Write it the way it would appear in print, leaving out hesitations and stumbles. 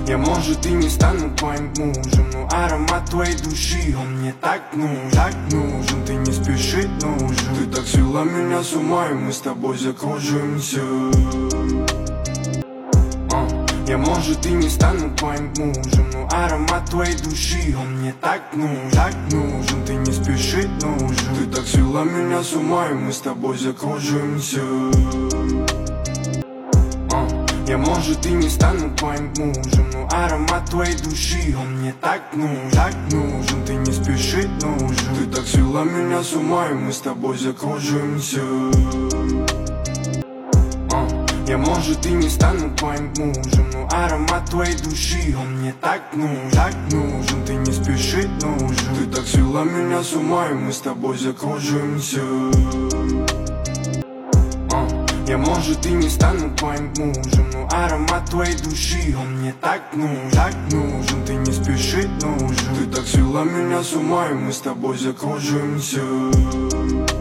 Я, может, и не стану твоим мужем, но аромат твоей души, он мне так нужен, ты не спеши, нужен. Ты так свела меня с ума, и мы с тобой закружимся. Я, может, и не стану твоим мужем, но аромат твоей души, он мне так нужен, ты не спеши, нужен. Ты так свела меня с ума, и мы с тобой закружимся. Я, может, и не стану твоим мужем, но аромат твоей души, он мне так нужен, ты не спеши, нужен. Ты так свела меня с ума, и мы с тобой закружимся. Я, может, и не стану твоим мужем, но аромат твоей души, он мне так нужен, ты не спеши, нужен. Ты так свела меня с ума, и мы с тобой закружимся. Я, может, и не стану твоим мужем, но аромат твоей души, он мне так нужен, ты не спеши, нужен. Ты так свела меня с ума, и мы с тобой закружимся.